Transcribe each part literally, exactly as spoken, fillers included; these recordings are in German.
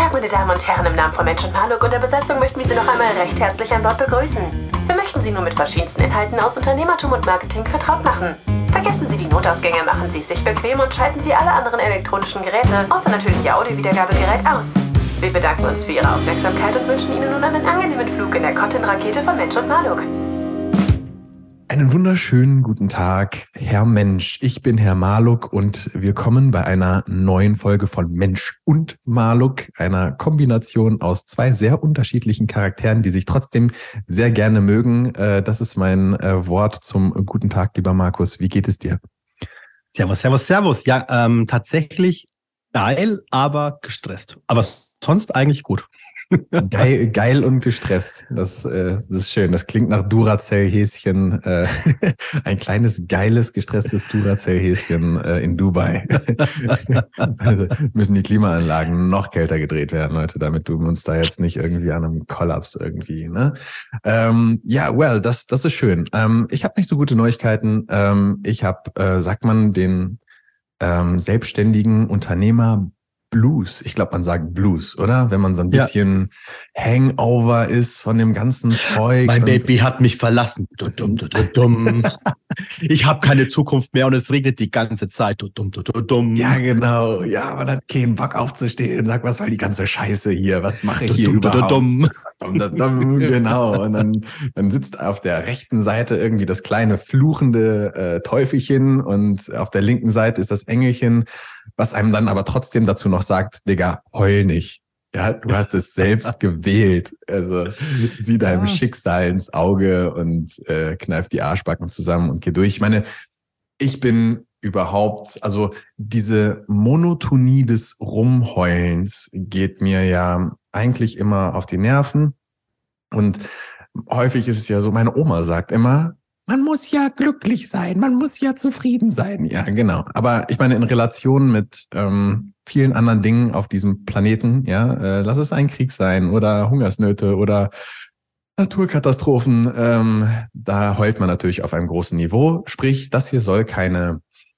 Tag, meine Damen und Herren, im Namen von Mensch und Maluk und der Besatzung möchten wir Sie noch einmal recht herzlich an Bord begrüßen. Wir möchten Sie nun mit verschiedensten Inhalten aus Unternehmertum und Marketing vertraut machen. Vergessen Sie die Notausgänge, machen Sie es sich bequem und schalten Sie alle anderen elektronischen Geräte, außer natürlich Ihr Audiowiedergabegerät, aus. Wir bedanken uns für Ihre Aufmerksamkeit und wünschen Ihnen nun einen angenehmen Flug in der Content-Rakete von Mensch und Maluk. Einen wunderschönen guten Tag, Herr Mensch. Ich bin Herr Maluk und willkommen bei einer neuen Folge von Mensch und Maluk, einer Kombination aus zwei sehr unterschiedlichen Charakteren, die sich trotzdem sehr gerne mögen. Das ist mein Wort zum guten Tag, lieber Markus. Wie geht es dir? Servus, servus, servus. Ja, ähm, tatsächlich geil, aber gestresst. Aber sonst eigentlich gut. Geil, geil und gestresst. Das, äh, das ist schön. Das klingt nach Duracell-Häschen. Äh, ein kleines, geiles, gestresstes Duracell-Häschen äh, in Dubai. Also müssen die Klimaanlagen noch kälter gedreht werden, Leute, damit du uns da jetzt nicht irgendwie an einem Kollaps irgendwie, ne? Ähm, ja, well, das, das ist schön. Ähm, ich habe nicht so gute Neuigkeiten. Ähm, ich habe, äh, sagt man, den ähm, selbstständigen Unternehmer Blues. Ich glaube, man sagt Blues, oder? Wenn man so ein bisschen ja. Hangover ist von dem ganzen Zeug. Mein Baby hat mich verlassen. Du dumm, du, du dumm. Ich habe keine Zukunft mehr und es regnet die ganze Zeit. Du dumm, du, du dumm. Ja, genau. Ja, man hat keinen Bock aufzustehen und sagt, was soll die ganze Scheiße hier? Was mache ich du hier dumm, überhaupt? Du dumm. Du dumm. Genau. Und dann, dann sitzt auf der rechten Seite irgendwie das kleine fluchende äh, Teufelchen und auf der linken Seite ist das Engelchen, was einem dann aber trotzdem dazu noch sagt, Digga, heul nicht. Ja, du hast es selbst gewählt. Also sieh deinem ja. Schicksal ins Auge und äh, kneif die Arschbacken zusammen und geh durch. Ich meine, ich bin überhaupt, also diese Monotonie des Rumheulens geht mir ja eigentlich immer auf die Nerven. Und häufig ist es ja so, meine Oma sagt immer, man muss ja glücklich sein, man muss ja zufrieden sein. Ja, genau. Aber ich meine, in Relation mit ähm, vielen anderen Dingen auf diesem Planeten, ja, äh, lass es ein Krieg sein oder Hungersnöte oder Naturkatastrophen, ähm, da heult man natürlich auf einem großen Niveau. Sprich, das hier soll keine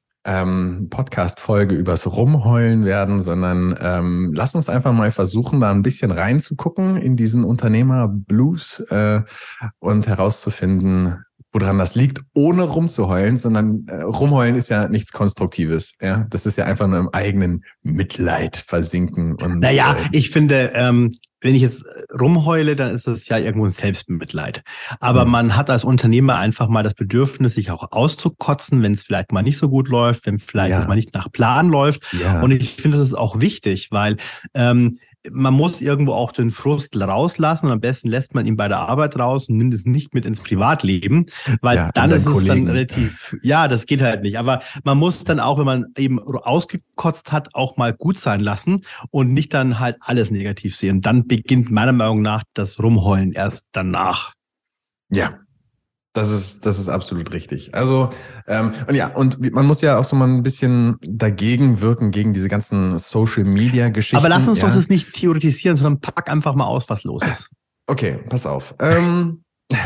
ähm, Podcast-Folge übers Rumheulen werden, sondern ähm, lass uns einfach mal versuchen, da ein bisschen reinzugucken in diesen Unternehmer-Blues äh, und herauszufinden, woran das liegt, ohne rumzuheulen, sondern äh, rumheulen ist ja nichts Konstruktives. Ja, das ist ja einfach nur im eigenen Mitleid versinken. Und naja, äh, ich finde, ähm, wenn ich jetzt rumheule, dann ist das ja irgendwo ein Selbstmitleid. Aber mhm. man hat als Unternehmer einfach mal das Bedürfnis, sich auch auszukotzen, wenn es vielleicht mal nicht so gut läuft, wenn vielleicht ja. es mal nicht nach Plan läuft. Ja. Und ich finde, das ist auch wichtig, weil ähm, man muss irgendwo auch den Frust rauslassen und am besten lässt man ihn bei der Arbeit raus und nimmt es nicht mit ins Privatleben, weil ja, dann ist es Kollegen. Dann relativ, ja, das geht halt nicht. Aber man muss dann auch, wenn man eben ausgekotzt hat, auch mal gut sein lassen und nicht dann halt alles negativ sehen. Dann beginnt meiner Meinung nach das Rumheulen erst danach. Ja. Das ist, das ist absolut richtig. Also, ähm, und ja, und man muss ja auch so mal ein bisschen dagegen wirken, gegen diese ganzen Social-Media-Geschichten. Aber lass uns ja. doch das nicht theoretisieren, sondern pack einfach mal aus, was los ist. Okay, pass auf. Ähm,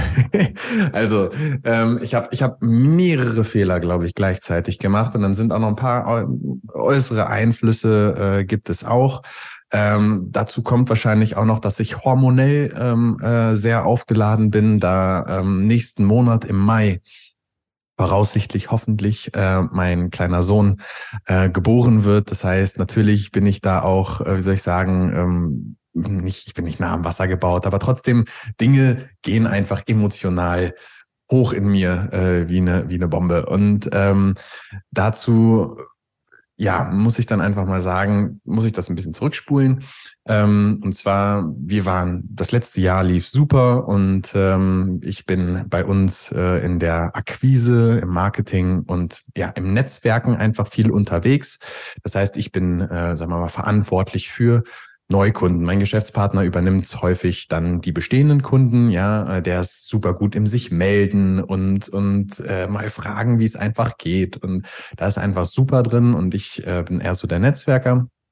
also, ähm, ich habe ich hab mehrere Fehler, glaube ich, gleichzeitig gemacht und dann sind auch noch ein paar äußere Einflüsse, äh, gibt es auch. Ähm, dazu kommt wahrscheinlich auch noch, dass ich hormonell ähm, äh, sehr aufgeladen bin, da ähm, nächsten Monat im Mai voraussichtlich hoffentlich äh, mein kleiner Sohn äh, geboren wird. Das heißt, natürlich bin ich da auch, äh, wie soll ich sagen, ähm, nicht, ich bin nicht nah am Wasser gebaut, aber trotzdem, Dinge gehen einfach emotional hoch in mir äh, wie eine wie eine Bombe. Und ähm, dazu ja, muss ich dann einfach mal sagen, muss ich das ein bisschen zurückspulen. Ähm, und zwar, wir waren, das letzte Jahr lief super und ähm, ich bin bei uns äh, in der Akquise, im Marketing und ja, im Netzwerken einfach viel unterwegs. Das heißt, ich bin, äh, sagen wir mal, verantwortlich für Neukunden. Mein Geschäftspartner übernimmt häufig dann die bestehenden Kunden, ja, der ist super gut im sich melden und und äh, mal fragen, wie es einfach geht. Und da ist einfach super drin und ich äh, bin eher so der Netzwerker.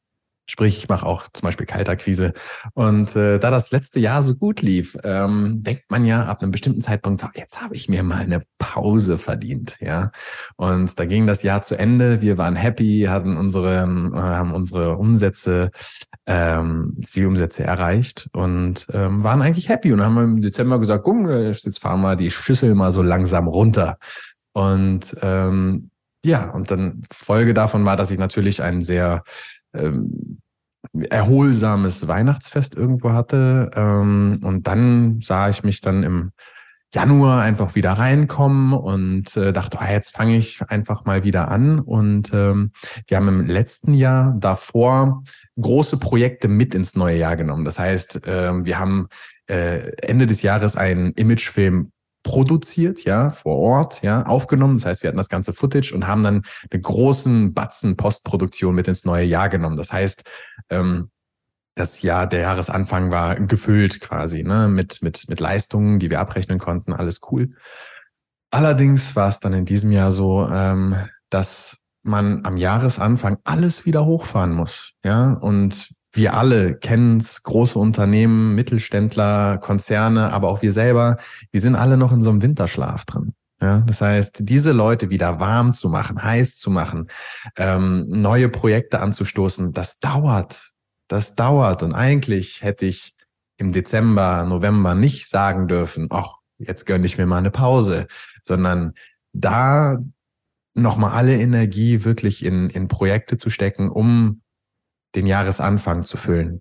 Sprich, ich mache auch zum Beispiel Kaltakquise. Und äh, da das letzte Jahr so gut lief, ähm, denkt man ja ab einem bestimmten Zeitpunkt, so, jetzt habe ich mir mal eine Pause verdient, ja. Und da ging das Jahr zu Ende. Wir waren happy, hatten unsere, äh, haben unsere Umsätze, ähm, Zielumsätze erreicht und ähm, waren eigentlich happy. Und haben im Dezember gesagt, guck, jetzt fahren wir die Schüssel mal so langsam runter. Und ähm, ja, und dann Folge davon war, dass ich natürlich ein sehr ähm, erholsames Weihnachtsfest irgendwo hatte. Ähm, und dann sah ich mich dann im Januar einfach wieder reinkommen und äh, dachte, ah, jetzt fange ich einfach mal wieder an. Und ähm, wir haben im letzten Jahr davor große Projekte mit ins neue Jahr genommen. Das heißt, äh, wir haben äh, Ende des Jahres einen Imagefilm produziert, ja, vor Ort, ja, aufgenommen. Das heißt, wir hatten das ganze Footage und haben dann einen großen Batzen Postproduktion mit ins neue Jahr genommen. Das heißt, ähm, das Jahr, der Jahresanfang war gefüllt quasi, ne, mit, mit, mit Leistungen, die wir abrechnen konnten, alles cool. Allerdings war es dann in diesem Jahr so, ähm, dass man am Jahresanfang alles wieder hochfahren muss, ja, und wir alle kennen es, große Unternehmen, Mittelständler, Konzerne, aber auch wir selber, wir sind alle noch in so einem Winterschlaf drin. Ja, das heißt, diese Leute wieder warm zu machen, heiß zu machen, ähm, neue Projekte anzustoßen, das dauert. Das dauert. Und eigentlich hätte ich im Dezember, November nicht sagen dürfen, ach, jetzt gönne ich mir mal eine Pause, sondern da nochmal alle Energie wirklich in, in Projekte zu stecken, um den Jahresanfang zu füllen.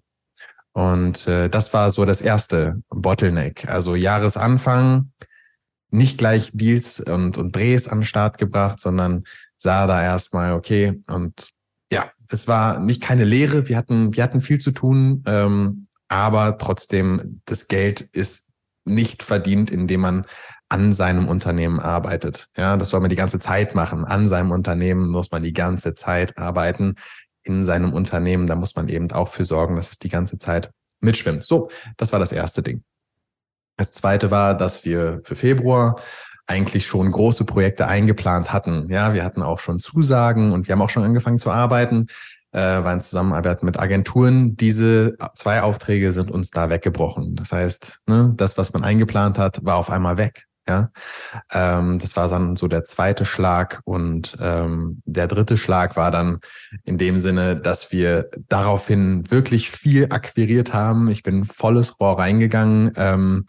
Und äh, das war so das erste Bottleneck. Also Jahresanfang, nicht gleich Deals und, und Drehs an den Start gebracht, sondern sah da erstmal, okay, und ja, es war nicht keine Lehre, wir hatten, wir hatten viel zu tun, ähm, aber trotzdem, das Geld ist nicht verdient, indem man an seinem Unternehmen arbeitet. Ja, das soll man die ganze Zeit machen. An seinem Unternehmen muss man die ganze Zeit arbeiten. In seinem Unternehmen, da muss man eben auch für sorgen, dass es die ganze Zeit mitschwimmt. So, das war das erste Ding. Das zweite war, dass wir für Februar eigentlich schon große Projekte eingeplant hatten. Ja, wir hatten auch schon Zusagen und wir haben auch schon angefangen zu arbeiten, äh, waren in Zusammenarbeit mit Agenturen. Diese zwei Aufträge sind uns da weggebrochen. Das heißt, ne, das, was man eingeplant hat, war auf einmal weg. Ja, ähm, das war dann so der zweite Schlag und ähm, der dritte Schlag war dann in dem Sinne, dass wir daraufhin wirklich viel akquiriert haben. Ich bin volles Rohr reingegangen ähm,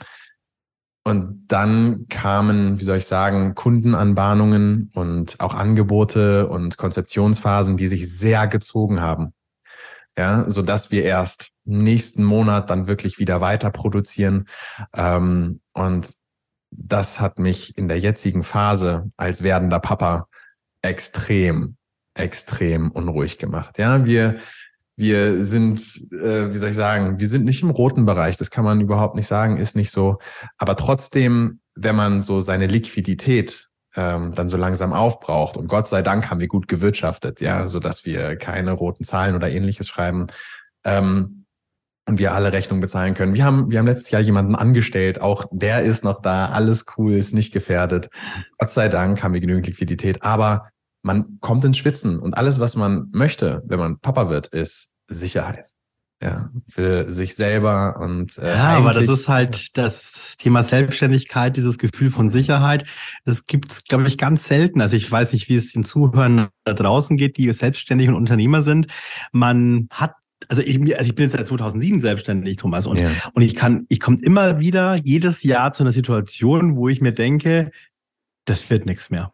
und dann kamen, wie soll ich sagen, Kundenanbahnungen und auch Angebote und Konzeptionsphasen, die sich sehr gezogen haben. Ja, so dass wir erst nächsten Monat dann wirklich wieder weiter produzieren ähm, und das hat mich in der jetzigen Phase als werdender Papa extrem, extrem unruhig gemacht. Ja, wir, wir sind, äh, wie soll ich sagen, wir sind nicht im roten Bereich. Das kann man überhaupt nicht sagen, ist nicht so. Aber trotzdem, wenn man so seine Liquidität ähm, dann so langsam aufbraucht und Gott sei Dank haben wir gut gewirtschaftet, ja, so dass wir keine roten Zahlen oder Ähnliches schreiben, ähm, und wir alle Rechnungen bezahlen können. Wir haben, wir haben letztes Jahr jemanden angestellt, auch der ist noch da, alles cool, ist nicht gefährdet. Gott sei Dank haben wir genügend Liquidität, aber man kommt ins Schwitzen und alles, was man möchte, wenn man Papa wird, ist Sicherheit. Ja, für sich selber und äh, ja, aber das ist halt das Thema Selbstständigkeit, dieses Gefühl von Sicherheit. Das gibt's, glaube ich, ganz selten. Also ich weiß nicht, wie es den Zuhörern da draußen geht, die selbstständig und Unternehmer sind. Man hat Also ich, also ich bin jetzt seit zweitausendsieben selbstständig, Thomas, und, ja. und ich kann, ich komme immer wieder jedes Jahr zu einer Situation, wo ich mir denke, das wird nichts mehr.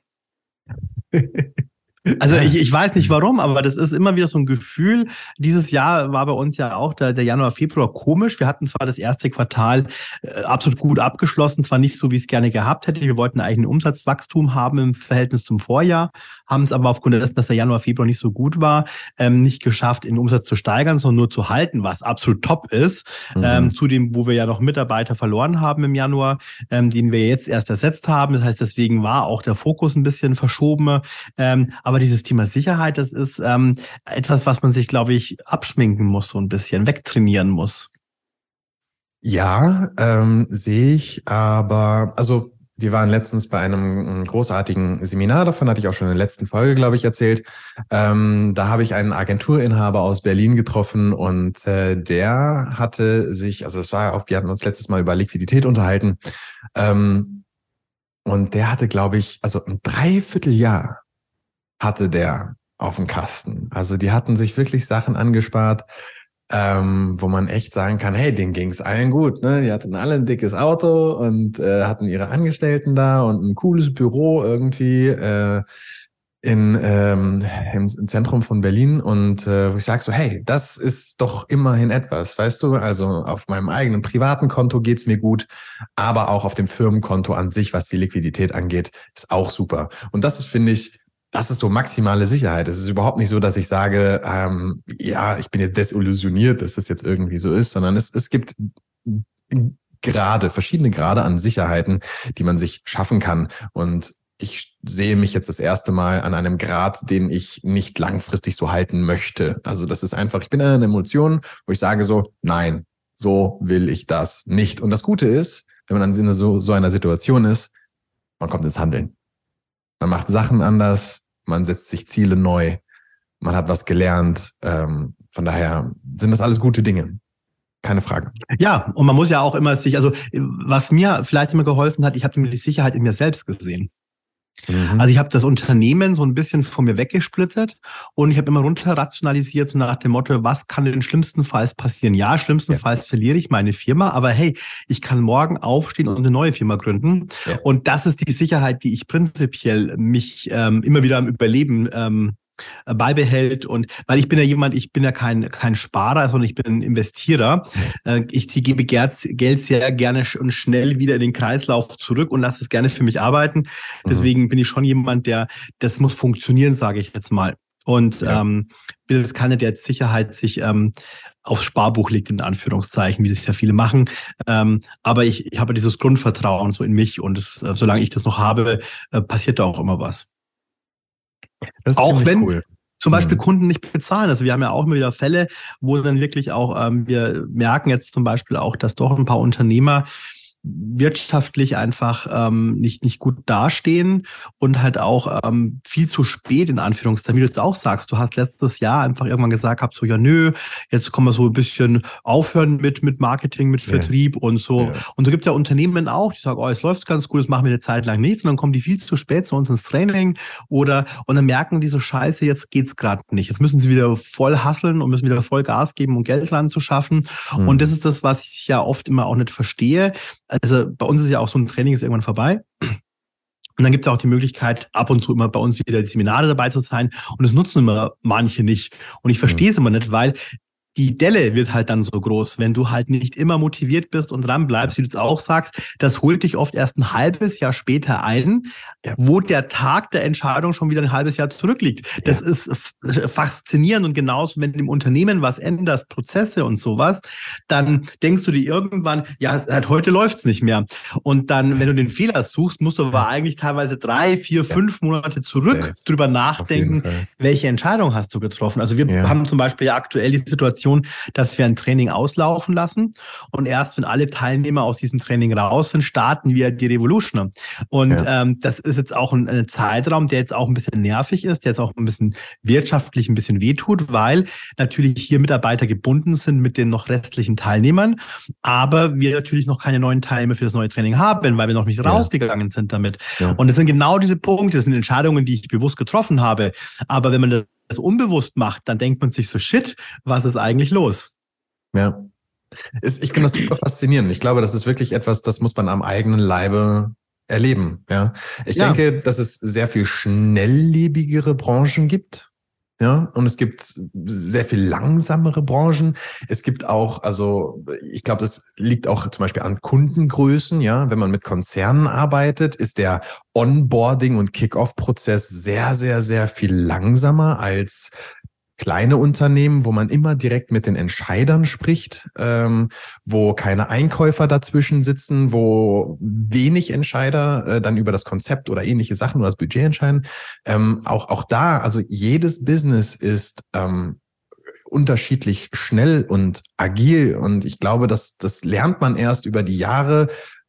Also ich, ich weiß nicht warum, aber das ist immer wieder so ein Gefühl. Dieses Jahr war bei uns ja auch der, der Januar, Februar komisch. Wir hatten zwar das erste Quartal äh, absolut gut abgeschlossen, zwar nicht so, wie ich es gerne gehabt hätte. Wir wollten eigentlich ein Umsatzwachstum haben im Verhältnis zum Vorjahr, haben es aber aufgrund dessen, dass der Januar, Februar nicht so gut war, ähm, nicht geschafft, den Umsatz zu steigern, sondern nur zu halten, was absolut top ist. Mhm. Ähm, zudem, wo wir ja noch Mitarbeiter verloren haben im Januar, ähm, den wir jetzt erst ersetzt haben. Das heißt, deswegen war auch der Fokus ein bisschen verschoben. Ähm, aber dieses Thema Sicherheit, das ist ähm, etwas, was man sich, glaube ich, abschminken muss, so ein bisschen, wegtrainieren muss. Ja, ähm, sehe ich, aber also wir waren letztens bei einem großartigen Seminar, davon hatte ich auch schon in der letzten Folge, glaube ich, erzählt. Ähm, da habe ich einen Agenturinhaber aus Berlin getroffen und äh, der hatte sich, also es war auch, wir hatten uns letztes Mal über Liquidität unterhalten, ähm, und der hatte, glaube ich, also ein Dreivierteljahr hatte der auf dem Kasten. Also die hatten sich wirklich Sachen angespart, Ähm, wo man echt sagen kann, hey, denen ging's allen gut, ne? Die hatten alle ein dickes Auto und äh, hatten ihre Angestellten da und ein cooles Büro irgendwie äh, in ähm, im, im Zentrum von Berlin. Und äh, wo ich sage so, hey, das ist doch immerhin etwas, weißt du? Also auf meinem eigenen privaten Konto geht's mir gut, aber auch auf dem Firmenkonto an sich, was die Liquidität angeht, ist auch super. Und das ist, finde ich, das ist so maximale Sicherheit. Es ist überhaupt nicht so, dass ich sage, ähm, ja, ich bin jetzt desillusioniert, dass das jetzt irgendwie so ist, sondern es, es gibt Grade, verschiedene Grade an Sicherheiten, die man sich schaffen kann. Und ich sehe mich jetzt das erste Mal an einem Grad, den ich nicht langfristig so halten möchte. Also das ist einfach, ich bin in einer Emotion, wo ich sage so, nein, so will ich das nicht. Und das Gute ist, wenn man in so, so einer Situation ist, man kommt ins Handeln. Man macht Sachen anders, man setzt sich Ziele neu, man hat was gelernt. Ähm, von daher sind das alles gute Dinge. Keine Frage. Ja, und man muss ja auch immer sich, also was mir vielleicht immer geholfen hat, ich habe die Sicherheit in mir selbst gesehen. Mhm. Also ich habe das Unternehmen so ein bisschen von mir weggesplittet und ich habe immer runter rationalisiert, so nach dem Motto, was kann denn schlimmstenfalls passieren? Ja, schlimmstenfalls ja. verliere ich meine Firma, aber hey, ich kann morgen aufstehen und eine neue Firma gründen. Ja. Und das ist die Sicherheit, die ich prinzipiell mich ähm, immer wieder am Überleben ähm, beibehält. Und weil ich bin ja jemand, ich bin ja kein kein Sparer, sondern ich bin ein Investierer. Äh, ich gebe Geld sehr gerne und schnell wieder in den Kreislauf zurück und lasse es gerne für mich arbeiten. Deswegen mhm. bin ich schon jemand, der, das muss funktionieren, sage ich jetzt mal. Und ja. ähm, bin jetzt keiner, der jetzt Sicherheit sich ähm, aufs Sparbuch legt, in Anführungszeichen, wie das ja viele machen. Ähm, aber ich, ich habe dieses Grundvertrauen so in mich und das, äh, solange ich das noch habe, äh, passiert da auch immer was. Das ist auch wenn cool. zum Beispiel mhm. Kunden nicht bezahlen. Also wir haben ja auch immer wieder Fälle, wo dann wirklich auch, ähm, wir merken jetzt zum Beispiel auch, dass doch ein paar Unternehmer wirtschaftlich einfach ähm, nicht nicht gut dastehen und halt auch ähm, viel zu spät in Anführungszeichen, wie du jetzt auch sagst, du hast letztes Jahr einfach irgendwann gesagt, hab so, ja nö, jetzt kommen wir so ein bisschen aufhören mit mit Marketing, mit Vertrieb ja. und so. Ja. Und so gibt es ja Unternehmen auch, die sagen, oh, es läuft ganz gut, das machen wir eine Zeit lang nichts und dann kommen die viel zu spät zu uns ins Training oder und dann merken die so, scheiße, jetzt geht's gerade nicht. Jetzt müssen sie wieder voll hustlen und müssen wieder voll Gas geben, um Geld ranzuschaffen. Mhm. Und das ist das, was ich ja oft immer auch nicht verstehe. Also bei uns ist ja auch so ein Training ist irgendwann vorbei. Und dann gibt es auch die Möglichkeit, ab und zu immer bei uns wieder die Seminare dabei zu sein. Und das nutzen immer manche nicht. Und ich verstehe es mhm. immer nicht, weil die Delle wird halt dann so groß, wenn du halt nicht immer motiviert bist und dran bleibst, wie du es auch sagst, das holt dich oft erst ein halbes Jahr später ein, ja. wo der Tag der Entscheidung schon wieder ein halbes Jahr zurückliegt. Ja. Das ist faszinierend und genauso, wenn du im Unternehmen was änderst, Prozesse und sowas, dann denkst du dir irgendwann, ja, halt heute läuft's nicht mehr. Und dann, wenn du den Fehler suchst, musst du aber eigentlich teilweise drei, vier, ja. fünf Monate zurück ja. drüber nachdenken, welche Entscheidung hast du getroffen. Also wir ja. haben zum Beispiel ja aktuell die Situation, dass wir ein Training auslaufen lassen und erst, wenn alle Teilnehmer aus diesem Training raus sind, starten wir die Revolution. Und ja. ähm, das ist jetzt auch ein, ein Zeitraum, der jetzt auch ein bisschen nervig ist, der jetzt auch ein bisschen wirtschaftlich ein bisschen wehtut, weil natürlich hier Mitarbeiter gebunden sind mit den noch restlichen Teilnehmern, aber wir natürlich noch keine neuen Teilnehmer für das neue Training haben, weil wir noch nicht ja. rausgegangen sind damit. Ja. Und das sind genau diese Punkte, das sind Entscheidungen, die ich bewusst getroffen habe. Aber wenn man das das unbewusst macht, dann denkt man sich so, shit, was ist eigentlich los? Ja, ich finde das super faszinierend. Ich glaube, das ist wirklich etwas, das muss man am eigenen Leibe erleben. Ja, ich ja. denke, dass es sehr viel schnelllebigere Branchen gibt. Ja, und es gibt sehr viel langsamere Branchen. Es gibt auch, also ich glaube, das liegt auch zum Beispiel an Kundengrößen. Ja, wenn man mit Konzernen arbeitet, ist der Onboarding- und Kick-Off-Prozess sehr, sehr, sehr viel langsamer als kleine Unternehmen, wo man immer direkt mit den Entscheidern spricht, ähm, wo keine Einkäufer dazwischen sitzen, wo wenig Entscheider äh, dann über das Konzept oder ähnliche Sachen oder das Budget entscheiden. Ähm, auch auch da, also jedes Business ist ähm, unterschiedlich schnell und agil und ich glaube, dass das lernt man erst über die Jahre,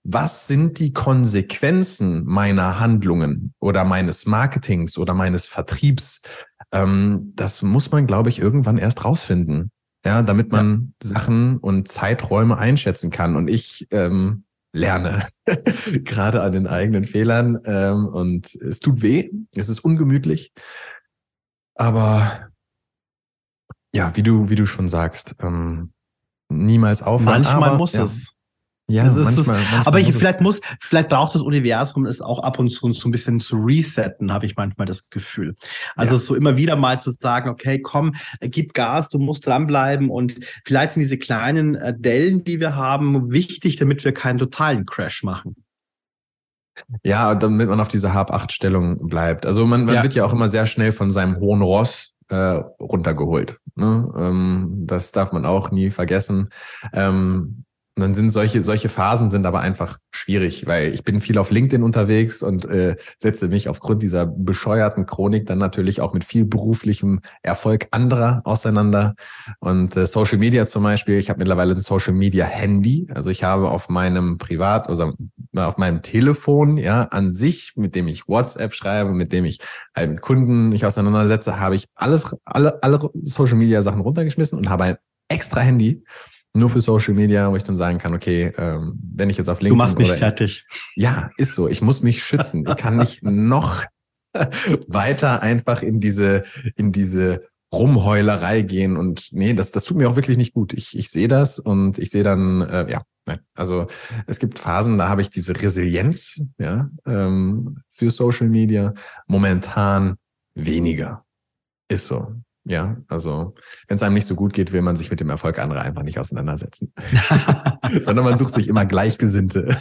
was sind die Konsequenzen meiner Handlungen oder meines Marketings oder meines Vertriebs? Ähm, das muss man, glaube ich, irgendwann erst rausfinden, ja, damit man ja. Sachen und Zeiträume einschätzen kann. Und ich ähm, lerne gerade an den eigenen Fehlern ähm, und es tut weh, es ist ungemütlich, aber ja, wie du wie du schon sagst, ähm, niemals aufhören. Manchmal aber, muss ja. es. Ja, das ist manchmal, es. manchmal Aber ich, muss vielleicht muss, vielleicht braucht das Universum es auch ab und zu so ein bisschen zu resetten, habe ich manchmal das Gefühl. Also ja. so immer wieder mal zu sagen, okay, komm, gib Gas, du musst dranbleiben und vielleicht sind diese kleinen äh, Dellen, die wir haben, wichtig, damit wir keinen totalen Crash machen. Ja, damit man auf dieser Hab-Acht-Stellung bleibt. Also man, man ja. wird ja auch immer sehr schnell von seinem hohen Ross äh, runtergeholt. Ne? Ähm, das darf man auch nie vergessen. Ähm, Und dann sind solche solche Phasen sind aber einfach schwierig, weil ich bin viel auf LinkedIn unterwegs und äh, setze mich aufgrund dieser bescheuerten Chronik dann natürlich auch mit viel beruflichem Erfolg anderer auseinander. Und äh, Social Media zum Beispiel, ich habe mittlerweile ein Social Media Handy, also ich habe auf meinem Privat, also auf meinem Telefon, ja, an sich, mit dem ich WhatsApp schreibe, mit dem ich halt mit Kunden mich auseinandersetze, habe ich alles alle alle Social Media Sachen runtergeschmissen und habe ein extra Handy. Nur für Social Media, wo ich dann sagen kann, okay, ähm, wenn ich jetzt auf LinkedIn... Du machst mich oder fertig. Ja, ist so. Ich muss mich schützen. Ich kann nicht noch weiter einfach in diese in diese Rumheulerei gehen. Und nee, das das tut mir auch wirklich nicht gut. Ich ich sehe das und ich sehe dann, äh, ja, nein. Also es gibt Phasen, da habe ich diese Resilienz, ja, ähm, für Social Media. Momentan weniger. Ist so. Ja, also wenn es einem nicht so gut geht, will man sich mit dem Erfolg anderer einfach nicht auseinandersetzen. Sondern man sucht sich immer Gleichgesinnte.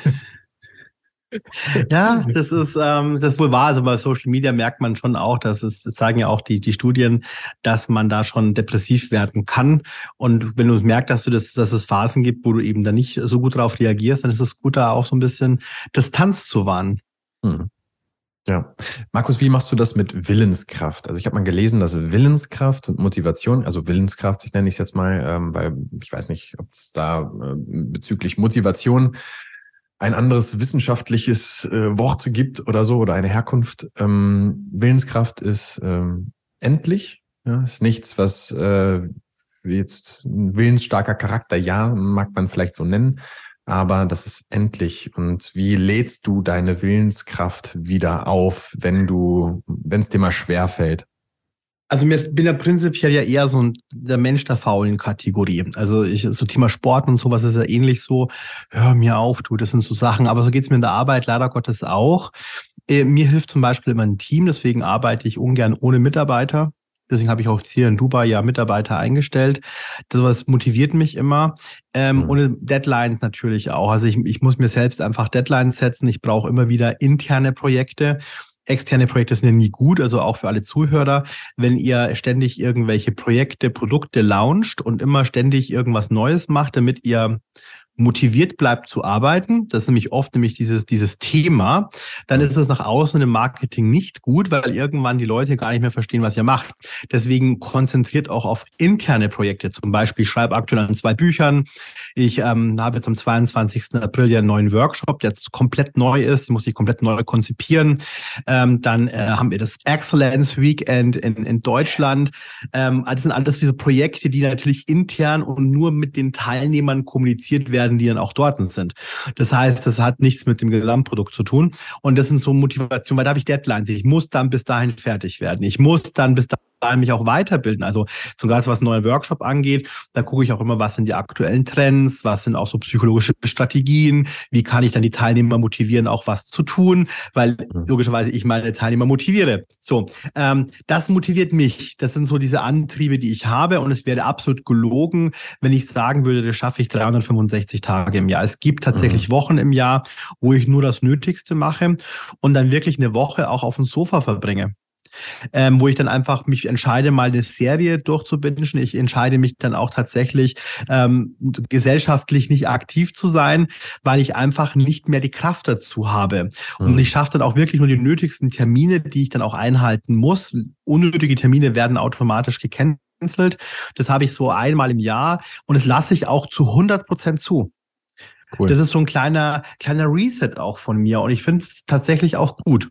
Ja, das ist ähm, das ist wohl wahr. Also bei Social Media merkt man schon auch, dass es, das zeigen ja auch die die Studien, dass man da schon depressiv werden kann. Und wenn du merkst, dass du das, dass es Phasen gibt, wo du eben da nicht so gut drauf reagierst, dann ist es gut, da auch so ein bisschen Distanz zu wahren. Hm. Ja. Markus, wie machst du das mit Willenskraft? Also ich habe mal gelesen, dass Willenskraft und Motivation, also Willenskraft, ich nenne es jetzt mal, ähm, weil ich weiß nicht, ob es da äh, bezüglich Motivation ein anderes wissenschaftliches äh, Wort gibt oder so oder eine Herkunft. Ähm, Willenskraft ist ähm, endlich, ja, ist nichts, was äh, wie jetzt ein willensstarker Charakter, ja, mag man vielleicht so nennen. Aber das ist endlich. Und wie lädst du deine Willenskraft wieder auf, wenn du, wenn es dir mal schwerfällt? Also mir bin ja prinzipiell ja eher so ein, der Mensch der faulen Kategorie. Also ich, so Thema Sport und sowas ist ja ähnlich so, hör mir auf, du, das sind so Sachen. Aber so geht's mir in der Arbeit leider Gottes auch. Äh, mir hilft zum Beispiel immer ein Team, deswegen arbeite ich ungern ohne Mitarbeiter. Deswegen habe ich auch hier in Dubai ja Mitarbeiter eingestellt. Das was motiviert mich immer. Ähm, mhm. Ohne Deadlines natürlich auch. Also ich, ich muss mir selbst einfach Deadlines setzen. Ich brauche immer wieder interne Projekte. Externe Projekte sind ja nie gut, also auch für alle Zuhörer. Wenn ihr ständig irgendwelche Projekte, Produkte launcht und immer ständig irgendwas Neues macht, damit ihr motiviert bleibt zu arbeiten, das ist nämlich oft nämlich dieses, dieses Thema, dann ist es nach außen im Marketing nicht gut, weil irgendwann die Leute gar nicht mehr verstehen, was ihr macht. Deswegen konzentriert auch auf interne Projekte. Zum Beispiel, ich schreibe aktuell an zwei Büchern. Ich ähm, habe jetzt am zweiundzwanzigsten April ja einen neuen Workshop, der jetzt komplett neu ist. Den muss ich komplett neu konzipieren. Ähm, dann äh, haben wir das Excellence Weekend in, in Deutschland. Ähm, das sind alles diese Projekte, die natürlich intern und nur mit den Teilnehmern kommuniziert werden, die dann auch dort sind. Das heißt, das hat nichts mit dem Gesamtprodukt zu tun. Und das sind so Motivationen, weil da habe ich Deadlines. Ich muss dann bis dahin fertig werden. Ich muss dann bis dahin mich auch weiterbilden. Also zum Beispiel, was einen neuen Workshop angeht, da gucke ich auch immer, was sind die aktuellen Trends, was sind auch so psychologische Strategien, wie kann ich dann die Teilnehmer motivieren, auch was zu tun, weil logischerweise ich meine Teilnehmer motiviere. So, ähm, das motiviert mich. Das sind so diese Antriebe, die ich habe, und es wäre absolut gelogen, wenn ich sagen würde, das schaffe ich dreihundertfünfundsechzig Tage im Jahr. Es gibt tatsächlich mhm. Wochen im Jahr, wo ich nur das Nötigste mache und dann wirklich eine Woche auch auf dem Sofa verbringe. Ähm, wo ich dann einfach mich entscheide, mal eine Serie durchzubingen. Ich entscheide mich dann auch tatsächlich, ähm, gesellschaftlich nicht aktiv zu sein, weil ich einfach nicht mehr die Kraft dazu habe. Mhm. Und ich schaffe dann auch wirklich nur die nötigsten Termine, die ich dann auch einhalten muss. Unnötige Termine werden automatisch gecancelt. Das habe ich so einmal im Jahr und das lasse ich auch zu hundert Prozent zu. Cool. Das ist so ein kleiner, kleiner Reset auch von mir und ich finde es tatsächlich auch gut.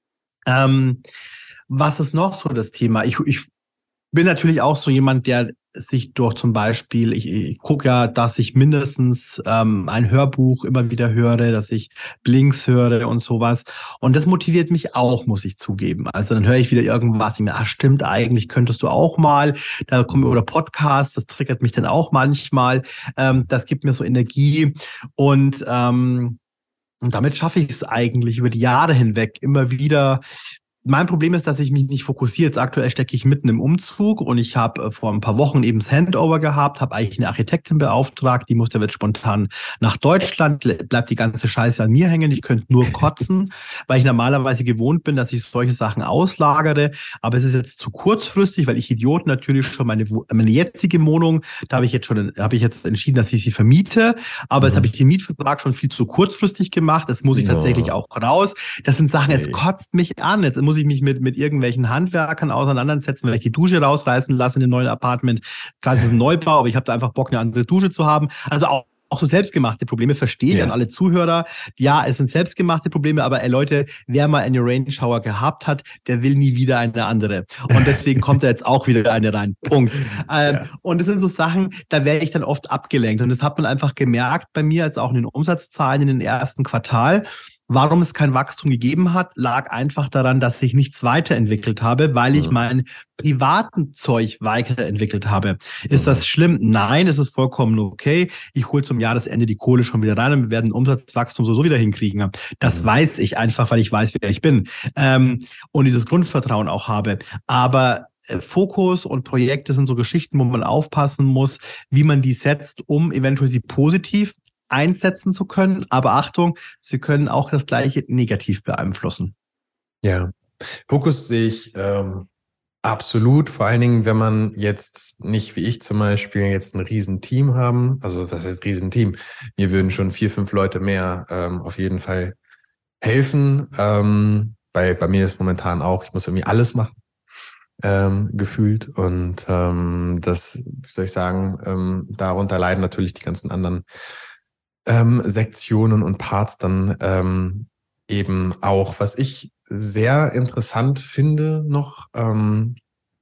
Ähm, was ist noch so das Thema? Ich, ich bin natürlich auch so jemand, der sich durch zum Beispiel, ich, ich gucke ja, dass ich mindestens ähm, ein Hörbuch immer wieder höre, dass ich Blinks höre und sowas. Und das motiviert mich auch, muss ich zugeben. Also dann höre ich wieder irgendwas, ich mir, ah, stimmt, eigentlich könntest du auch mal, da kommen oder Podcasts, das triggert mich dann auch manchmal. Ähm, das gibt mir so Energie und ähm, und damit schaffe ich es eigentlich über die Jahre hinweg immer wieder. Mein Problem ist, dass ich mich nicht fokussiere. Jetzt aktuell stecke ich mitten im Umzug und ich habe vor ein paar Wochen eben das Handover gehabt, habe eigentlich eine Architektin beauftragt, die musste jetzt spontan nach Deutschland, bleibt die ganze Scheiße an mir hängen. Ich könnte nur kotzen, weil ich normalerweise gewohnt bin, dass ich solche Sachen auslagere. Aber es ist jetzt zu kurzfristig, weil ich Idiot natürlich schon meine, meine jetzige Wohnung, da habe ich jetzt schon, habe ich jetzt entschieden, dass ich sie vermiete. Aber mhm. jetzt habe ich den Mietvertrag schon viel zu kurzfristig gemacht. Jetzt muss ich tatsächlich ja. auch raus. Das sind Sachen, es kotzt mich an. Jetzt muss ich mich mit, mit irgendwelchen Handwerkern auseinandersetzen, weil ich die Dusche rausreißen lasse in dem neuen Apartment. Klar, es ist ein Neubau, aber ich habe da einfach Bock, eine andere Dusche zu haben. Also auch, auch so selbstgemachte Probleme verstehe ich ja. an alle Zuhörer. Ja, es sind selbstgemachte Probleme, aber ey, Leute, wer mal eine Rain Shower gehabt hat, der will nie wieder eine andere. Und deswegen kommt da jetzt auch wieder eine rein. Punkt. Ähm, ja. Und das sind so Sachen, da werde ich dann oft abgelenkt. Und das hat man einfach gemerkt bei mir, als auch in den Umsatzzahlen in den ersten Quartal. Warum es kein Wachstum gegeben hat, lag einfach daran, dass ich nichts weiterentwickelt habe, weil ich mein privaten Zeug weiterentwickelt habe. Ist das schlimm? Nein, es ist vollkommen okay. Ich hole zum Jahresende die Kohle schon wieder rein und wir werden Umsatzwachstum sowieso wieder hinkriegen. Das mhm. weiß ich einfach, weil ich weiß, wer ich bin. Ähm, und dieses Grundvertrauen auch habe. Aber Fokus und Projekte sind so Geschichten, wo man aufpassen muss, wie man die setzt, um eventuell sie positiv einsetzen zu können. Aber Achtung, sie können auch das Gleiche negativ beeinflussen. Ja, Fokus sehe ich ähm, absolut. Vor allen Dingen, wenn man jetzt nicht wie ich zum Beispiel jetzt ein Riesenteam haben. Also das heißt Riesenteam. Mir würden schon vier, fünf Leute mehr ähm, auf jeden Fall helfen. Ähm, weil bei mir ist momentan auch, ich muss irgendwie alles machen. Ähm, gefühlt und ähm, das, wie soll ich sagen, ähm, darunter leiden natürlich die ganzen anderen Ähm, Sektionen und Parts dann ähm, eben auch. Was ich sehr interessant finde noch, ähm,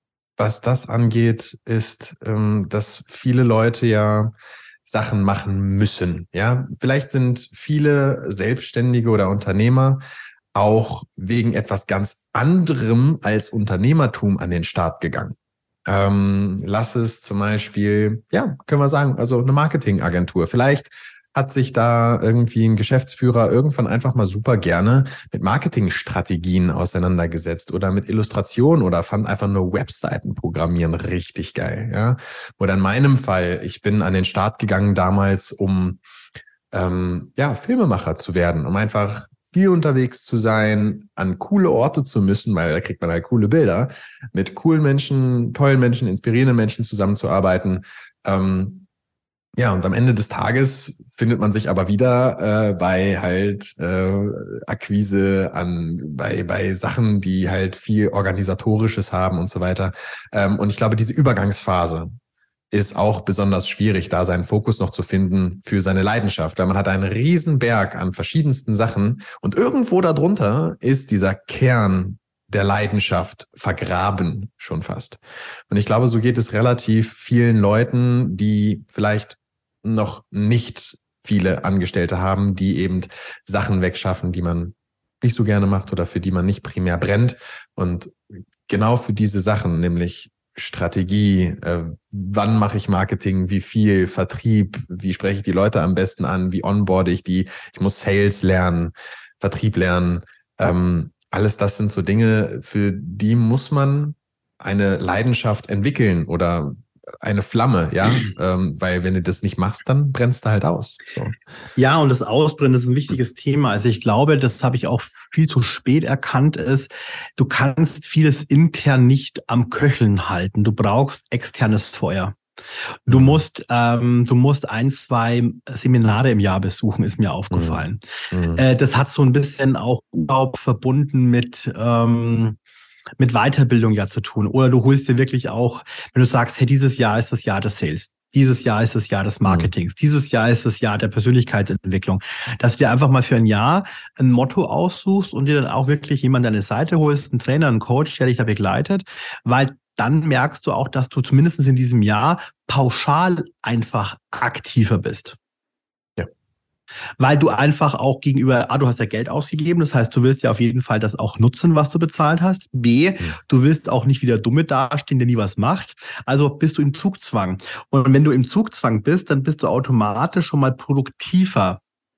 was das angeht, ist, ähm, dass viele Leute ja Sachen machen müssen. Ja, vielleicht sind viele Selbstständige oder Unternehmer auch wegen etwas ganz anderem als Unternehmertum an den Start gegangen. Ähm, lass es zum Beispiel, ja, können wir sagen, also eine Marketingagentur. Vielleicht hat sich da irgendwie ein Geschäftsführer irgendwann einfach mal super gerne mit Marketingstrategien auseinandergesetzt oder mit Illustration oder fand einfach nur Webseiten programmieren richtig geil, ja. Oder in meinem Fall, ich bin an den Start gegangen damals, um ähm, ja Filmemacher zu werden, um einfach viel unterwegs zu sein, an coole Orte zu müssen, weil da kriegt man halt coole Bilder, mit coolen Menschen, tollen Menschen, inspirierenden Menschen zusammenzuarbeiten. Ähm, Ja, und am Ende des Tages findet man sich aber wieder äh, bei halt äh, Akquise an, bei bei Sachen, die halt viel Organisatorisches haben und so weiter. Ähm, und ich glaube, diese Übergangsphase ist auch besonders schwierig, da seinen Fokus noch zu finden für seine Leidenschaft, weil man hat einen riesen Berg an verschiedensten Sachen und irgendwo darunter ist dieser Kern der Leidenschaft vergraben schon fast. Und ich glaube, so geht es relativ vielen Leuten, die vielleicht noch nicht viele Angestellte haben, die eben Sachen wegschaffen, die man nicht so gerne macht oder für die man nicht primär brennt. Und genau für diese Sachen, nämlich Strategie, äh, wann mache ich Marketing, wie viel, Vertrieb, wie spreche ich die Leute am besten an, wie onboarde ich die, ich muss Sales lernen, Vertrieb lernen, ähm, alles das sind so Dinge, für die muss man eine Leidenschaft entwickeln oder eine Flamme, ja, ähm, weil wenn du das nicht machst, dann brennst du halt aus. So. Ja, und das Ausbrennen ist ein wichtiges Thema. Also ich glaube, das habe ich auch viel zu spät erkannt, ist, du kannst vieles intern nicht am Köcheln halten. Du brauchst externes Feuer. Du mhm. musst, ähm, du musst ein, zwei Seminare im Jahr besuchen, ist mir aufgefallen. Mhm. Äh, das hat so ein bisschen auch Urlaub verbunden mit ähm, mit Weiterbildung ja zu tun. Oder du holst dir wirklich auch, wenn du sagst, hey, dieses Jahr ist das Jahr des Sales. dieses Jahr ist das Jahr des Marketings, mhm. dieses Jahr ist das Jahr der Persönlichkeitsentwicklung, dass du dir einfach mal für ein Jahr ein Motto aussuchst und dir dann auch wirklich jemanden an deine Seite holst, einen Trainer, einen Coach, der dich da begleitet, weil dann merkst du auch, dass du zumindest in diesem Jahr pauschal einfach aktiver bist. Weil du einfach auch gegenüber, A, du hast ja Geld ausgegeben, das heißt, du willst ja auf jeden Fall das auch nutzen, was du bezahlt hast. B, du willst auch nicht wie der Dumme dastehen, der nie was macht. Also bist du im Zugzwang. Und wenn du im Zugzwang bist, dann bist du automatisch schon mal produktiver.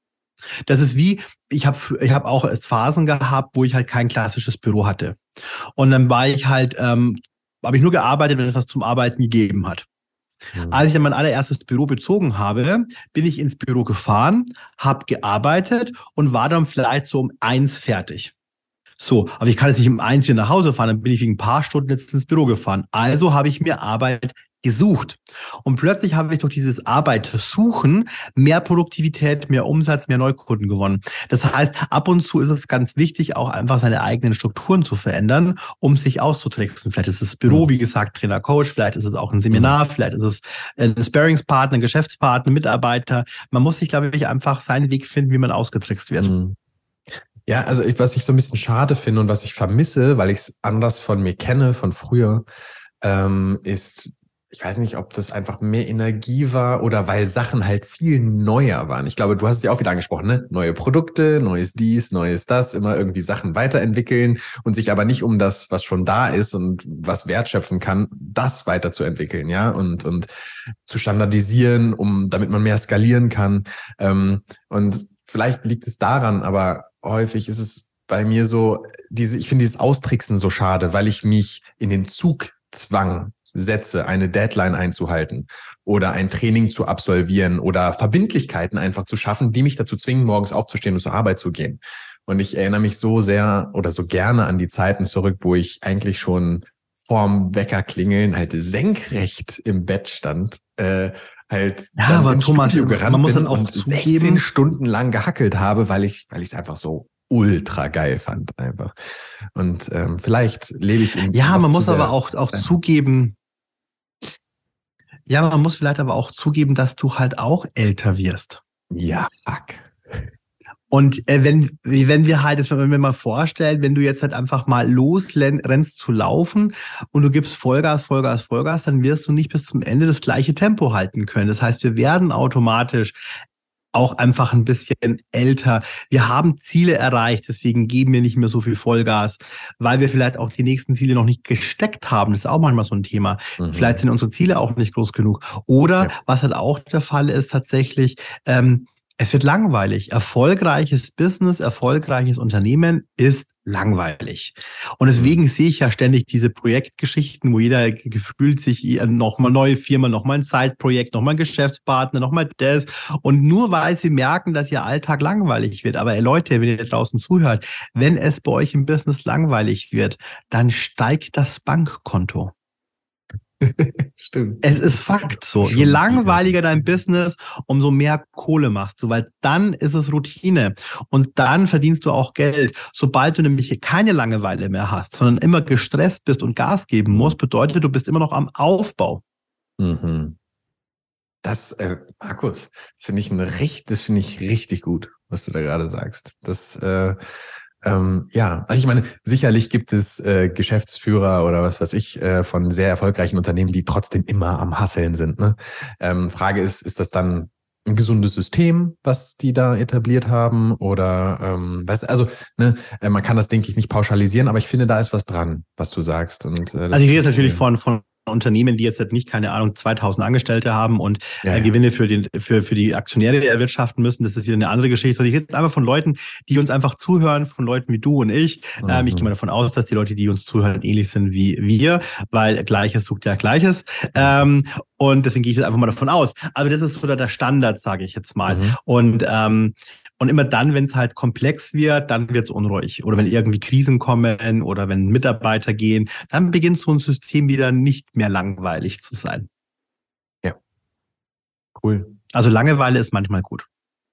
Das ist wie, ich habe ich hab auch Phasen gehabt, wo ich halt kein klassisches Büro hatte. Und dann war ich halt, ähm, habe ich nur gearbeitet, wenn es was zum Arbeiten gegeben hat. Als ich dann mein allererstes Büro bezogen habe, bin ich ins Büro gefahren, habe gearbeitet und war dann vielleicht so um eins fertig. So, aber ich kann jetzt nicht um eins hier nach Hause fahren, dann bin ich wegen ein paar Stunden jetzt ins Büro gefahren. Also habe ich mir Arbeit gesucht. Und plötzlich habe ich durch dieses Arbeitsuchen mehr Produktivität, mehr Umsatz, mehr Neukunden gewonnen. Das heißt, ab und zu ist es ganz wichtig, auch einfach seine eigenen Strukturen zu verändern, um sich auszutricksen. Vielleicht ist es das Büro, wie gesagt, Trainer, Coach, vielleicht ist es auch ein Seminar, vielleicht ist es ein Sparringspartner, ein Geschäftspartner, ein Mitarbeiter. Man muss sich, glaube ich, einfach seinen Weg finden, wie man ausgetrickst wird. Mhm. Ja, also ich, was ich so ein bisschen schade finde und was ich vermisse, weil ich es anders von mir kenne, von früher, ähm, ist, ich weiß nicht, ob das einfach mehr Energie war oder weil Sachen halt viel neuer waren. Ich glaube, du hast es ja auch wieder angesprochen, ne? Neue Produkte, neues dies, neues das, immer irgendwie Sachen weiterentwickeln und sich aber nicht um das, was schon da ist und was wertschöpfen kann, das weiterzuentwickeln, ja, und, und zu standardisieren, um, damit man mehr skalieren kann. Ähm, und vielleicht liegt es daran, aber häufig ist es bei mir so, diese, ich finde dieses Austricksen so schade, weil ich mich in den Zugzwang setze, eine Deadline einzuhalten oder ein Training zu absolvieren oder Verbindlichkeiten einfach zu schaffen, die mich dazu zwingen, morgens aufzustehen und zur Arbeit zu gehen. Und ich erinnere mich so sehr oder so gerne an die Zeiten zurück, wo ich eigentlich schon vorm Weckerklingeln halt senkrecht im Bett stand, äh, halt ja, aber ins Thomas, Studio gerannt man muss bin dann auch und zugeben, sechzehn Stunden lang gehackelt habe, weil ich weil ich es einfach so ultra geil fand einfach. Und ähm, vielleicht lebe ich in ja, man muss aber auch auch zugeben, ja, man muss vielleicht aber auch zugeben, dass du halt auch älter wirst. Ja, fuck. Und äh, wenn, wenn wir halt, jetzt, wenn wir mal vorstellen, wenn du jetzt halt einfach mal losrennst zu laufen und du gibst Vollgas, Vollgas, Vollgas, dann wirst du nicht bis zum Ende das gleiche Tempo halten können. Das heißt, wir werden automatisch auch einfach ein bisschen älter. Wir haben Ziele erreicht, deswegen geben wir nicht mehr so viel Vollgas, weil wir vielleicht auch die nächsten Ziele noch nicht gesteckt haben. Das ist auch manchmal so ein Thema. Mhm. Vielleicht sind unsere Ziele auch nicht groß genug. Oder, ja, was halt auch der Fall ist, tatsächlich, ähm, es wird langweilig. Erfolgreiches Business, erfolgreiches Unternehmen ist langweilig. Und deswegen mhm. sehe ich ja ständig diese Projektgeschichten, wo jeder gefühlt sich nochmal neue Firma, nochmal ein Zeitprojekt, nochmal ein Geschäftspartner, nochmal das. Und nur weil sie merken, dass ihr Alltag langweilig wird. Aber Leute, wenn ihr da draußen zuhört, wenn es bei euch im Business langweilig wird, dann steigt das Bankkonto. Stimmt. Es ist Fakt so. Je langweiliger dein Business, umso mehr Kohle machst du, weil dann ist es Routine und dann verdienst du auch Geld. Sobald du nämlich keine Langeweile mehr hast, sondern immer gestresst bist und Gas geben musst, bedeutet, du bist immer noch am Aufbau. Mhm. Das, äh, Markus, das finde ich ein recht, das finde ich richtig gut, was du da gerade sagst. Das, äh, Ähm, ja, also ich meine, sicherlich gibt es äh, Geschäftsführer oder was weiß ich äh, von sehr erfolgreichen Unternehmen, die trotzdem immer am Hasseln sind. Ne? Ähm, Frage ist, ist das dann ein gesundes System, was die da etabliert haben? Oder, ähm, weißt du, also ne, äh, man kann das, denke ich, nicht pauschalisieren, aber ich finde, da ist was dran, was du sagst. Und, äh, das also ich rede jetzt ist, natürlich äh, von, von Unternehmen, die jetzt nicht, keine Ahnung, zweitausend Angestellte haben und ja, äh, ja. Gewinne für, den, für, für die Aktionäre erwirtschaften müssen. Das ist wieder eine andere Geschichte. Ich rede einfach von Leuten, die uns einfach zuhören, von Leuten wie du und ich. Mhm. Ähm, ich gehe mal davon aus, dass die Leute, die uns zuhören, ähnlich sind wie wir, weil Gleiches sucht ja Gleiches. Ähm, und deswegen gehe ich jetzt einfach mal davon aus. Aber das ist so der Standard, sage ich jetzt mal. Mhm. Und ähm, Und immer dann, wenn es halt komplex wird, dann wird es unruhig. Oder wenn irgendwie Krisen kommen oder wenn Mitarbeiter gehen, dann beginnt so ein System wieder nicht mehr langweilig zu sein. Ja, cool. Also Langeweile ist manchmal gut.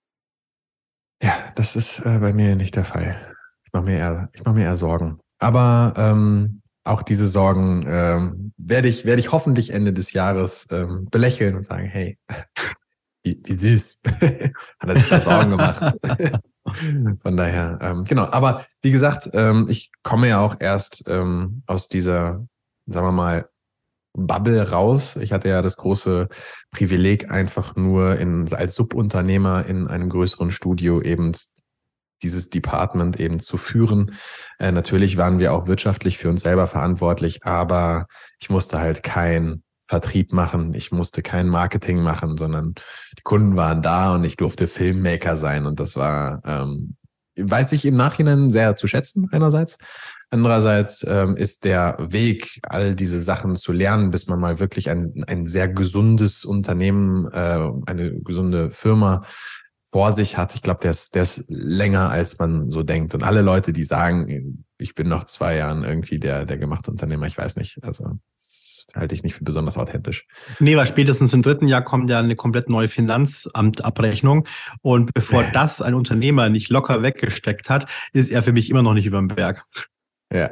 Ja, das ist äh, bei mir nicht der Fall. Ich mache mir eher, ich mache mir eher Sorgen. Aber ähm, auch diese Sorgen ähm, werde ich, werde ich hoffentlich Ende des Jahres ähm, belächeln und sagen, hey, wie, wie süß, hat er sich da Sorgen gemacht. Von daher, ähm, genau. Aber wie gesagt, ähm, ich komme ja auch erst ähm, aus dieser, sagen wir mal, Bubble raus. Ich hatte ja das große Privileg, einfach nur in, als Subunternehmer in einem größeren Studio eben dieses Department eben zu führen. Äh, natürlich waren wir auch wirtschaftlich für uns selber verantwortlich, aber ich musste halt kein Vertrieb machen, ich musste kein Marketing machen, sondern die Kunden waren da und ich durfte Filmmaker sein und das war, ähm, weiß ich im Nachhinein sehr zu schätzen einerseits. Andererseits ähm, ist der Weg, all diese Sachen zu lernen, bis man mal wirklich ein, ein sehr gesundes Unternehmen, äh, eine gesunde Firma vor sich hat. Ich glaube, der ist, der ist länger, als man so denkt. Und alle Leute, die sagen, ich bin noch zwei Jahren irgendwie der, der gemachte Unternehmer, ich weiß nicht. Also das halte ich nicht für besonders authentisch. Nee, weil spätestens im dritten Jahr kommt ja eine komplett neue Finanzamtabrechnung. Und bevor das ein Unternehmer nicht locker weggesteckt hat, ist er für mich immer noch nicht über dem Berg. Ja.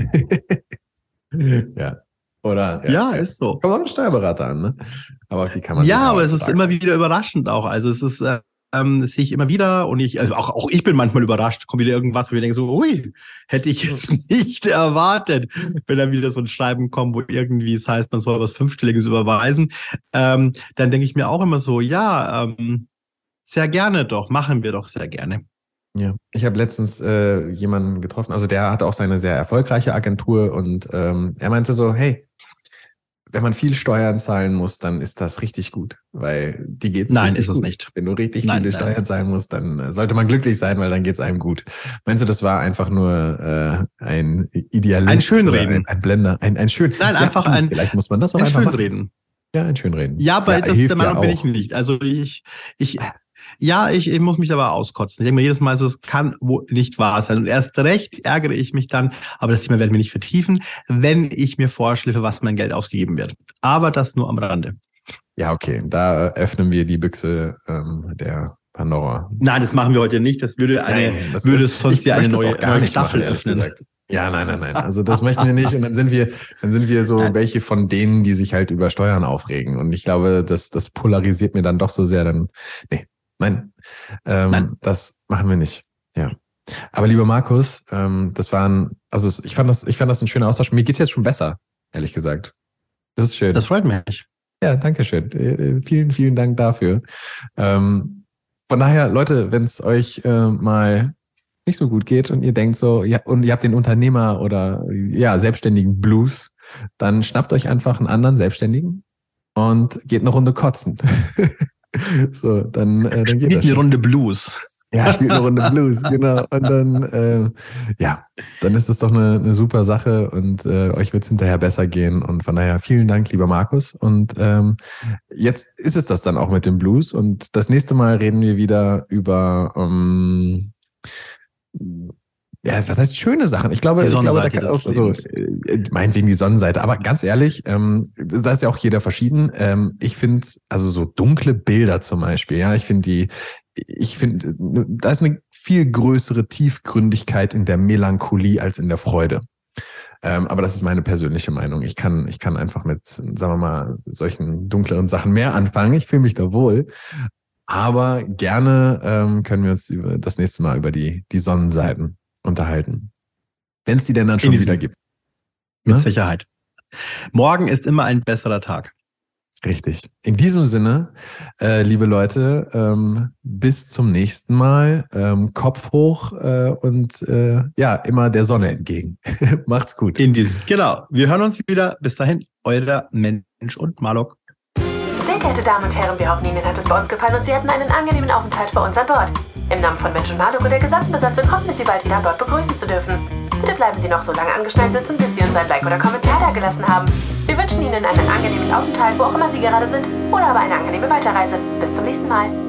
Ja. Oder? Ja, ja, ist so. Kommt auch ein Steuerberater an, ne? Aber auch die kann man. Ja, aber es ist immer wieder überraschend auch. Also es ist, äh, ähm, das sehe ich immer wieder und ich, also auch, auch ich bin manchmal überrascht, kommt wieder irgendwas, wo ich denke so, ui, hätte ich jetzt nicht erwartet, wenn dann wieder so ein Schreiben kommt, wo irgendwie es heißt, man soll was Fünfstelliges überweisen. Ähm, dann denke ich mir auch immer so, ja, ähm, sehr gerne doch, machen wir doch sehr gerne. Ja, ich habe letztens äh, jemanden getroffen, also der hatte auch seine sehr erfolgreiche Agentur und ähm, er meinte so, hey, wenn man viel Steuern zahlen muss, dann ist das richtig gut, weil die geht's Nein, ist gut. es nicht. Wenn du richtig nein, viele nein. Steuern zahlen musst, dann äh, sollte man glücklich sein, weil dann geht's einem gut. Meinst du, das war einfach nur äh, ein Idealist? Ein Schönreden. Ein, ein Blender, ein, ein Schön. Nein, ja, einfach ein, vielleicht muss man das auch ein einfach Schönreden. Machen. Ja, ein Schönreden. Ja, aber ja, das, der Meinung ja bin ich nicht. Also ich, ich, ja, ich, ich muss mich aber auskotzen. Ich denke mir jedes Mal so, es kann wohl nicht wahr sein. Und erst recht ärgere ich mich dann, aber das Thema werden wir nicht vertiefen, wenn ich mir vorschläfe, was mein Geld ausgegeben wird. Aber das nur am Rande. Ja, okay. Da öffnen wir die Büchse ähm, der Pandora. Nein, das machen wir heute nicht. Das würde eine, nein, das würde ist, sonst ja eine neue, gar neue Staffel machen, öffnen. Gesagt. Ja, nein, nein, nein. Also das möchten wir nicht. Und dann sind wir, dann sind wir so nein. welche von denen, die sich halt über Steuern aufregen. Und ich glaube, das, das polarisiert mir dann doch so sehr. Dann, nee, nein, ähm, nein, das machen wir nicht. Ja. Aber lieber Markus, ähm, das waren, also ich fand das, ich fand das ein schöner Austausch. Mir geht's jetzt schon besser, ehrlich gesagt. Das ist schön. Das freut mich. Ja, danke schön. Äh, vielen, vielen Dank dafür. Ähm, von daher, Leute, wenn es euch äh, mal nicht so gut geht und ihr denkt so, ja, und ihr habt den Unternehmer oder ja, selbstständigen Blues, dann schnappt euch einfach einen anderen Selbstständigen und geht eine Runde kotzen. So, dann, äh, dann geht Spielt das eine schon. Runde Blues. Ja, spielt eine Runde Blues, genau. Und dann, äh, ja, dann ist das doch eine, eine super Sache und äh, euch wird's hinterher besser gehen. Und von daher vielen Dank, lieber Markus. Und ähm, jetzt ist es das dann auch mit dem Blues. Und das nächste Mal reden wir wieder über ähm, ja, was heißt schöne Sachen? Ich glaube, ich glaube, da kann auch, also, äh, meinetwegen die Sonnenseite. Aber ganz ehrlich, ähm, da ist ja auch jeder verschieden. Ähm, ich finde, also so dunkle Bilder zum Beispiel, ja, ich finde die, ich finde, da ist eine viel größere Tiefgründigkeit in der Melancholie als in der Freude. Ähm, aber das ist meine persönliche Meinung. Ich kann, ich kann einfach mit, sagen wir mal, solchen dunkleren Sachen mehr anfangen. Ich fühle mich da wohl. Aber gerne ähm, können wir uns über das nächste Mal über die, die Sonnenseiten unterhalten. Wenn es die denn dann schon wieder gibt. Mit ne? Sicherheit. Morgen ist immer ein besserer Tag. Richtig. In diesem Sinne, äh, liebe Leute, ähm, bis zum nächsten Mal. Ähm, Kopf hoch äh, und äh, ja, immer der Sonne entgegen. Macht's gut. In diesem, genau. Wir hören uns wieder. Bis dahin, euer Mensch und Malok. Sehr geehrte Damen und Herren, wir hoffen, Ihnen hat es bei uns gefallen und Sie hatten einen angenehmen Aufenthalt bei uns an Bord. Im Namen von Mensch und Malok und der gesamten Besatzung hoffen wir, Sie bald wieder an Bord begrüßen zu dürfen. Bitte bleiben Sie noch so lange angeschnallt sitzen, bis Sie uns ein Like oder Kommentar da gelassen haben. Wir wünschen Ihnen einen angenehmen Aufenthalt, wo auch immer Sie gerade sind, oder aber eine angenehme Weiterreise. Bis zum nächsten Mal.